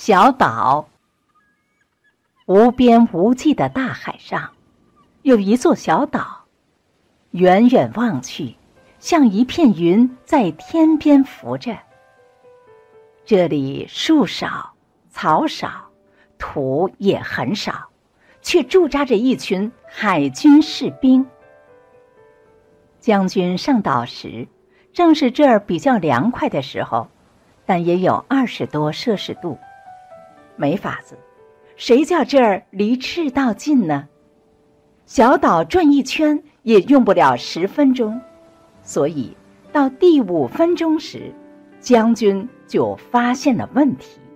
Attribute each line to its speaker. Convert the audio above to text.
Speaker 1: 小岛。无边无际的大海上，有一座小岛，远远望去，像一片云在天边浮着。这里树少，草少，土也很少，却驻扎着一群海军士兵。将军上岛时，正是这儿比较凉快的时候，但也有20多摄氏度。没法子，谁叫这儿离赤道近呢？小岛转一圈也用不了10分钟，所以到第5分钟时，将军就发现了问题。